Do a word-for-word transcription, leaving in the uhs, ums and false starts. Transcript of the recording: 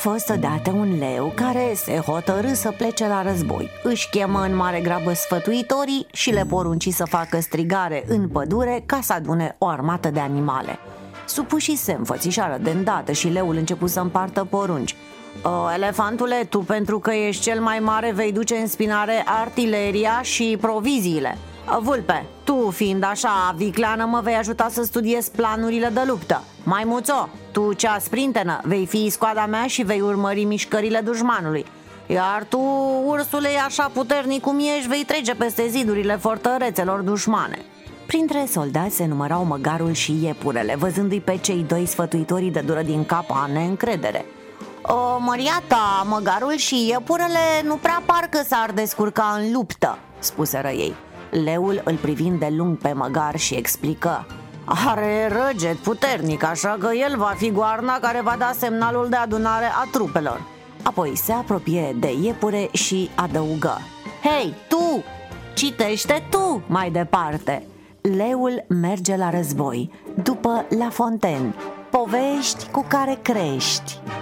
fost odată un leu care se hotărâ să plece la război. Își chemă în mare grabă sfătuitorii și le porunci să facă strigare în pădure ca să adune o armată de animale. Supușii se înfățișară de îndată și leul începu să împartă porunci. O, elefantule, tu pentru că ești cel mai mare vei duce în spinare artileria și proviziile. Vulpe, tu fiind așa vicleană mă vei ajuta să studiez planurile de luptă. Maimuțo, tu cea sprintenă vei fi scoada mea și vei urmări mișcările dușmanului. Iar tu, ursule, așa puternic cum ești, vei trece peste zidurile fortărețelor dușmane. Printre soldați se numărau măgarul și iepurele. Văzându-i pe cei doi, sfătuitorii de dură din cap a neîncredere. O, măriata, măgarul și iepurele nu prea par că s-ar descurca în luptă, spuseră ei. Leul îl privind de lung pe măgar și explică: are răget puternic, așa că el va fi goarna care va da semnalul de adunare a trupelor. Apoi se apropie de iepure și adăugă: hei, tu, citește tu mai departe. Leul merge la război, după La Fontaine, povești cu care crești.